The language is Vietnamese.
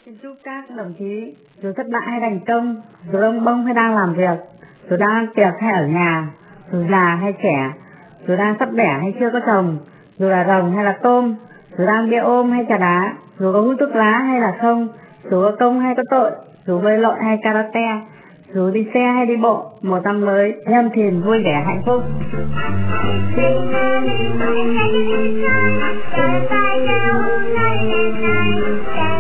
Xin chúc các đồng chí dù thất bại hay thành công, dù ông bông hay đang làm việc, dù đang ăn tiệc hay ở nhà, dù già hay trẻ, dù đang sắp đẻ hay chưa có chồng, dù là rồng hay là tôm, dù đang bia ôm hay trà đá, dù có hút thuốc lá hay là không, dù có công hay có tội, dù bơi lội hay karate, dù đi xe hay đi bộ, một năm mới nhâm thìn vui vẻ hạnh phúc. Hãy subscribe cho kênh Ghiền Mì Gõ để không bỏ lỡ những video hấp dẫn.